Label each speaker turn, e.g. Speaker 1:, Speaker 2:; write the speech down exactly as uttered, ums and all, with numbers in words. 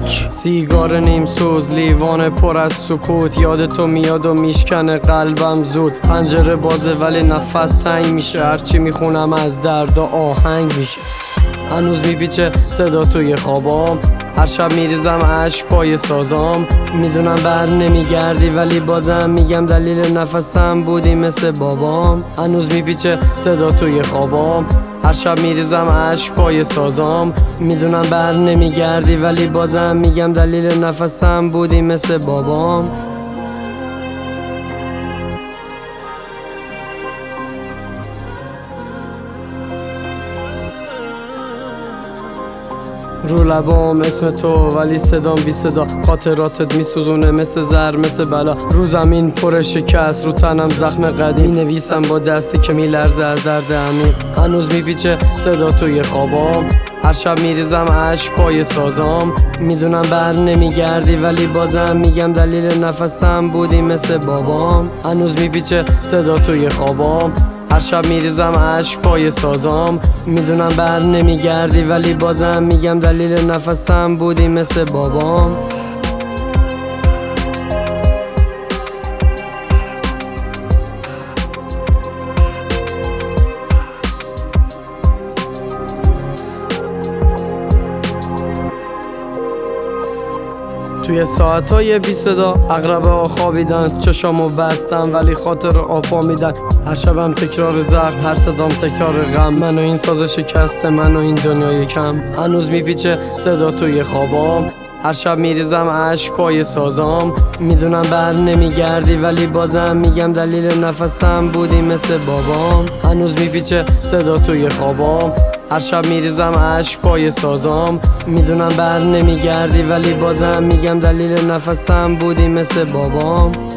Speaker 1: تک. سیگار نیم سوز، لیوان پر از سکوت، یاد تو میاد و میشکنه قلبم زود. پنجره بازه ولی نفس تنگ میشه، هرچی میخونم از درد و آهنگ میشه. هنوز میپیچه صدا توی خوابام، هر شب میریزم عشق پای سازام. میدونم بر نمیگردی ولی بازم میگم دلیل نفسم بودی مثل بابام. هنوز میپیچه صدا توی خوابام، هر شب میریزم عشق پای سازام. میدونم بر نمیگردی ولی بازم میگم دلیل نفسم بودی مثل بابام. رو لبام اسم تو ولی صدام بی صدا، خاطراتت میسوزونه مثل زر مثل بلا. رو زمین پر شکست، رو تنم زخم قدیم، مینویسم با دستی که میلرزه از درد عمیق. هنوز میپیچه صدا توی خوابام، هر شب میریزم عشق پای سازام. میدونم بر نمیگردی ولی بازم میگم دلیل نفسم بودی مثل بابام. هنوز میپیچه صدا توی خوابام، هر شب میریزم عشق پای سازام. میدونم بر نمیگردی ولی بازم میگم دلیل نفسم بودی مثل بابام. توی ساعتهای بی صدا اغربه ها خوابیدن، چشامو بستم ولی خاطر آپا میدن. هر شبم تکرار زخم، هر صدام تکرار غم، من و این ساز شکسته، من و این دنیای کم. هنوز میپیچه صدا توی خوابام، هر شب میریزم عشق پای سازام. میدونم بر نمیگردی ولی بازم میگم دلیل نفسم بودی مثل بابام. هنوز میپیچه صدا توی خوابام، هر شب میریزم عشق پای سازام. میدونم بر نمیگردی ولی بازم میگم دلیل نفسم بودی مثل بابام.